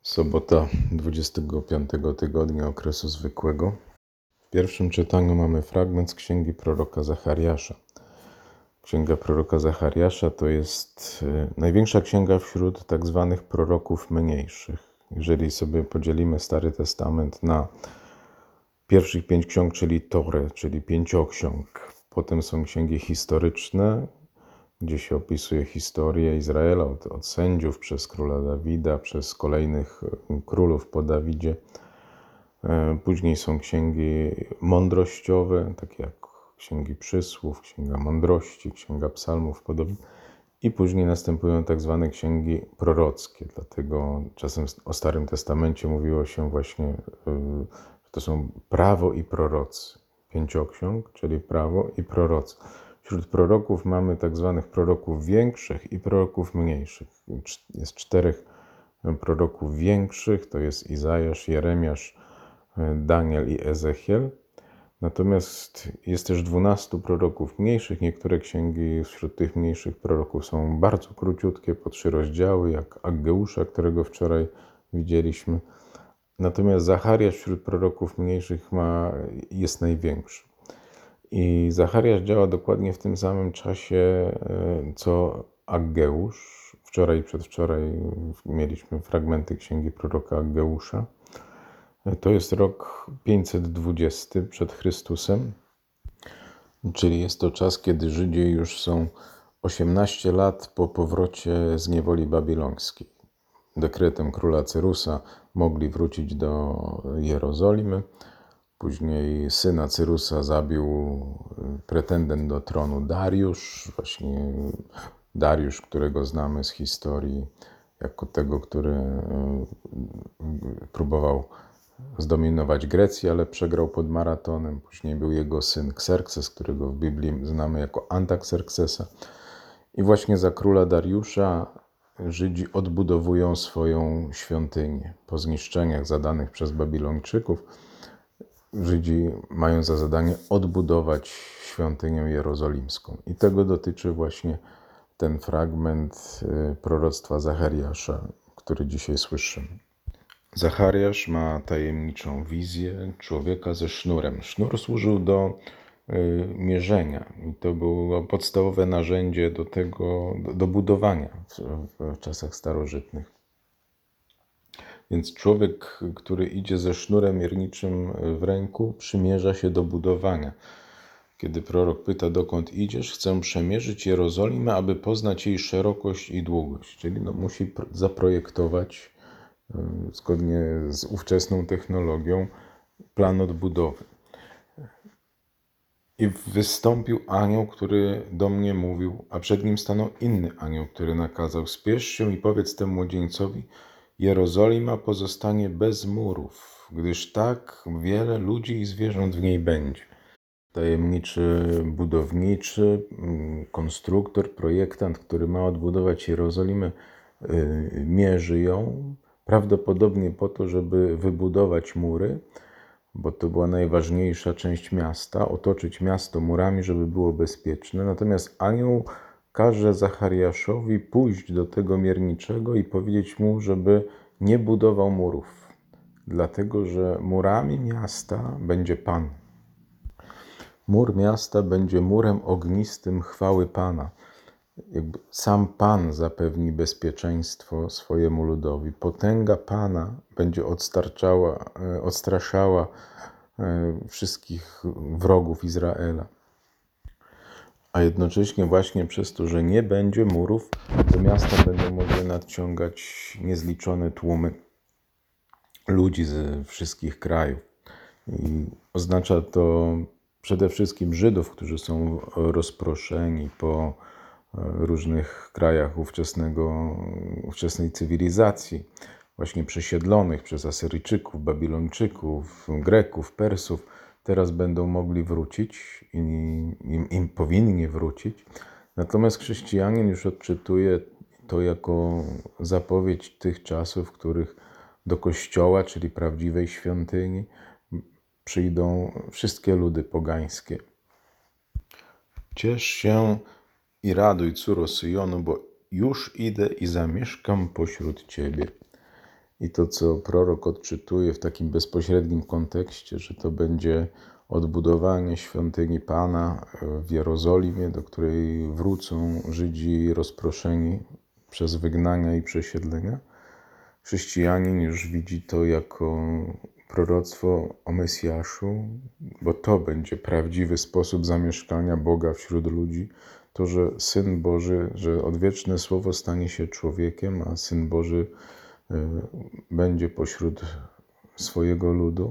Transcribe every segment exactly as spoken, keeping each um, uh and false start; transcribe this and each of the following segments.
Sobota dwudziestego piątego tygodnia okresu zwykłego. W pierwszym czytaniu mamy fragment z księgi proroka Zachariasza. Księga proroka Zachariasza to jest największa księga wśród tak zwanych proroków mniejszych. Jeżeli sobie podzielimy Stary Testament na pierwszych pięć ksiąg, czyli Torę, czyli pięcioksiąg. Potem są księgi historyczne, gdzie się opisuje historię Izraela od, od sędziów przez króla Dawida, przez kolejnych królów po Dawidzie. Później są księgi mądrościowe, takie jak księgi przysłów, księga mądrości, księga psalmów, podobnie. I później następują tak zwane księgi prorockie. Dlatego czasem o Starym Testamencie mówiło się właśnie, że to są prawo i prorocy. Pięcioksiąg, czyli prawo i prorocy. Wśród proroków mamy tak zwanych proroków większych i proroków mniejszych. Jest czterech proroków większych, to jest Izajasz, Jeremiasz, Daniel i Ezechiel. Natomiast jest też dwunastu proroków mniejszych. Niektóre księgi wśród tych mniejszych proroków są bardzo króciutkie, po trzy rozdziały, jak Aggeusza, którego wczoraj widzieliśmy. Natomiast Zachariasz wśród proroków mniejszych ma, jest największy. I Zachariasz działa dokładnie w tym samym czasie, co Aggeusz. Wczoraj i przedwczoraj mieliśmy fragmenty księgi proroka Aggeusza. To jest rok pięćset dwudziesty przed Chrystusem, czyli jest to czas, kiedy Żydzi już są osiemnaście lat po powrocie z niewoli babilońskiej. Dekretem króla Cyrusa mogli wrócić do Jerozolimy. Później syna Cyrusa zabił pretendent do tronu Dariusz, właśnie Dariusz, którego znamy z historii jako tego, który próbował zdominować Grecję, ale przegrał pod Maratonem. Później był jego syn Kserkses, którego w Biblii znamy jako Antakserksesa. I właśnie za króla Dariusza Żydzi odbudowują swoją świątynię. Po zniszczeniach zadanych przez Babilończyków Żydzi mają za zadanie odbudować świątynię jerozolimską. I tego dotyczy właśnie ten fragment proroctwa Zachariasza, który dzisiaj słyszymy. Zachariasz ma tajemniczą wizję człowieka ze sznurem. Sznur służył do y, mierzenia i to było podstawowe narzędzie do tego, do, do budowania w, w czasach starożytnych. Więc człowiek, który idzie ze sznurem mierniczym w ręku, przymierza się do budowania. Kiedy prorok pyta, dokąd idziesz, chcę przemierzyć Jerozolimę, aby poznać jej szerokość i długość. Czyli no, musi zaprojektować zgodnie z ówczesną technologią plan odbudowy. I wystąpił anioł, który do mnie mówił, a przed nim stanął inny anioł, który nakazał: spiesz się i powiedz temu młodzieńcowi, Jerozolima pozostanie bez murów, gdyż tak wiele ludzi i zwierząt w niej będzie. Tajemniczy budowniczy, konstruktor, projektant, który ma odbudować Jerozolimę, mierzy ją, prawdopodobnie po to, żeby wybudować mury, bo to była najważniejsza część miasta, otoczyć miasto murami, żeby było bezpieczne. Natomiast anioł każe Zachariaszowi pójść do tego mierniczego i powiedzieć mu, żeby nie budował murów, dlatego że murami miasta będzie Pan. Mur miasta będzie murem ognistym chwały Pana. Jakby sam Pan zapewni bezpieczeństwo swojemu ludowi. Potęga Pana będzie odstarczała, odstraszała wszystkich wrogów Izraela. A jednocześnie właśnie przez to, że nie będzie murów, do miasta będą mogły nadciągać niezliczone tłumy ludzi ze wszystkich krajów. I oznacza to przede wszystkim Żydów, którzy są rozproszeni po różnych krajach ówczesnego, ówczesnej cywilizacji, właśnie przesiedlonych przez Asyryjczyków, Babilończyków, Greków, Persów. Teraz będą mogli wrócić i im, im powinni wrócić. Natomiast chrześcijanin już odczytuje to jako zapowiedź tych czasów, w których do kościoła, czyli prawdziwej świątyni, przyjdą wszystkie ludy pogańskie. Ciesz się i raduj, córo Syjonu, bo już idę i zamieszkam pośród ciebie. I to, co prorok odczytuje w takim bezpośrednim kontekście, że to będzie odbudowanie świątyni Pana w Jerozolimie, do której wrócą Żydzi rozproszeni przez wygnania i przesiedlenia. Chrześcijanin już widzi to jako proroctwo o Mesjaszu, bo to będzie prawdziwy sposób zamieszkania Boga wśród ludzi. To, że Syn Boży, że odwieczne Słowo stanie się człowiekiem, a Syn Boży będzie pośród swojego ludu.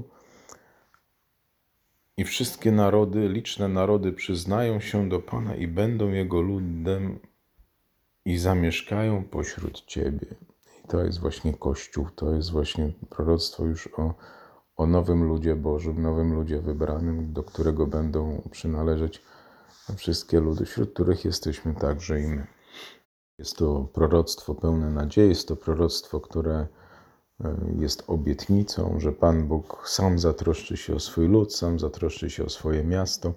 I wszystkie narody, liczne narody przyznają się do Pana i będą Jego ludem i zamieszkają pośród Ciebie. I to jest właśnie Kościół, to jest właśnie proroctwo już o, o nowym ludzie Bożym, nowym ludzie wybranym, do którego będą przynależeć wszystkie ludy, wśród których jesteśmy także i my. Jest to proroctwo pełne nadziei, jest to proroctwo, które jest obietnicą, że Pan Bóg sam zatroszczy się o swój lud, sam zatroszczy się o swoje miasto,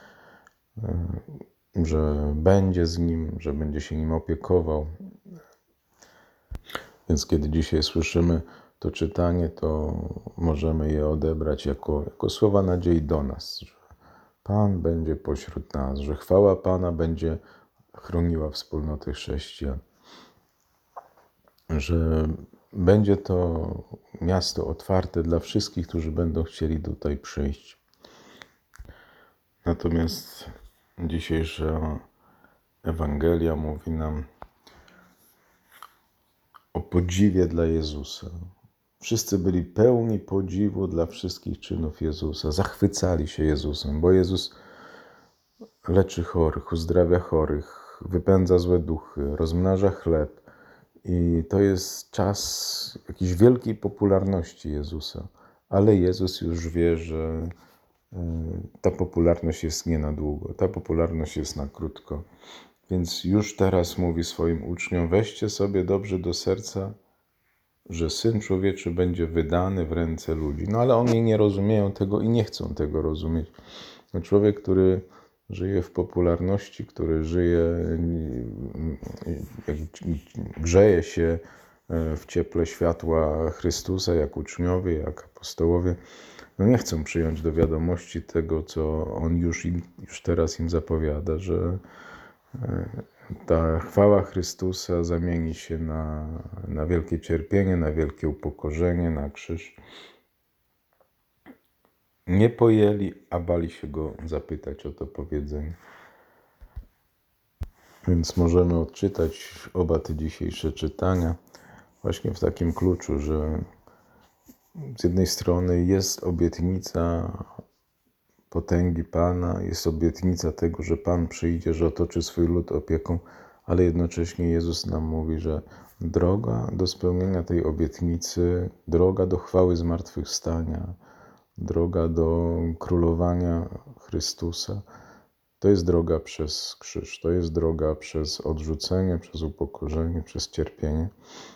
że będzie z nim, że będzie się nim opiekował. Więc kiedy dzisiaj słyszymy to czytanie, to możemy je odebrać jako, jako słowa nadziei do nas, że Pan będzie pośród nas, że chwała Pana będzie chroniła wspólnotę chrześcijan, że będzie to miasto otwarte dla wszystkich, którzy będą chcieli tutaj przyjść. Natomiast dzisiejsza Ewangelia mówi nam o podziwie dla Jezusa. Wszyscy byli pełni podziwu dla wszystkich czynów Jezusa. Zachwycali się Jezusem, bo Jezus leczy chorych, uzdrawia chorych, wypędza złe duchy, rozmnaża chleb. I to jest czas jakiejś wielkiej popularności Jezusa. Ale Jezus już wie, że ta popularność jest nie na długo, ta popularność jest na krótko. Więc już teraz mówi swoim uczniom, weźcie sobie dobrze do serca, że Syn Człowieczy będzie wydany w ręce ludzi. No ale oni nie rozumieją tego i nie chcą tego rozumieć. Człowiek, który żyje w popularności, który żyje, grzeje się w cieple światła Chrystusa, jak uczniowie, jak apostołowie, no nie chcą przyjąć do wiadomości tego, co On już, im, już teraz im zapowiada, że ta chwała Chrystusa zamieni się na, na wielkie cierpienie, na wielkie upokorzenie, na krzyż. Nie pojęli, a bali się Go zapytać o to powiedzenie. Więc możemy odczytać oba te dzisiejsze czytania właśnie w takim kluczu, że z jednej strony jest obietnica potęgi Pana, jest obietnica tego, że Pan przyjdzie, że otoczy swój lud opieką, ale jednocześnie Jezus nam mówi, że droga do spełnienia tej obietnicy, droga do chwały zmartwychwstania, droga do królowania Chrystusa, to jest droga przez krzyż, to jest droga przez odrzucenie, przez upokorzenie, przez cierpienie.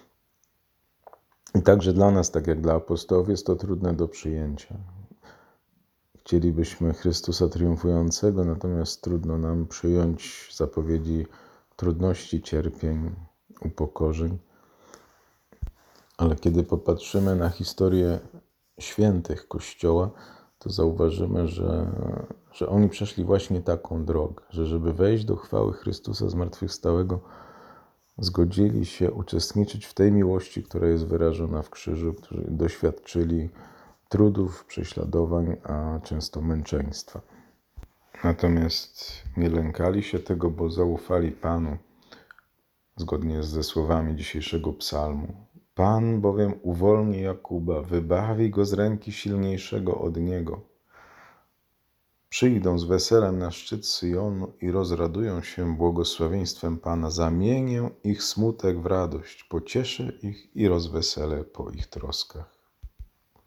I także dla nas, tak jak dla apostołów, jest to trudne do przyjęcia. Chcielibyśmy Chrystusa triumfującego, natomiast trudno nam przyjąć zapowiedzi trudności, cierpień, upokorzeń. Ale kiedy popatrzymy na historię świętych Kościoła, to zauważymy, że, że oni przeszli właśnie taką drogę, że żeby wejść do chwały Chrystusa zmartwychwstałego, zgodzili się uczestniczyć w tej miłości, która jest wyrażona w krzyżu, którzy doświadczyli trudów, prześladowań, a często męczeństwa. Natomiast nie lękali się tego, bo zaufali Panu, zgodnie ze słowami dzisiejszego psalmu. Pan bowiem uwolni Jakuba, wybawi go z ręki silniejszego od niego. Przyjdą z weselem na szczyt Syjonu i rozradują się błogosławieństwem Pana. Zamienię ich smutek w radość, pocieszę ich i rozweselę po ich troskach.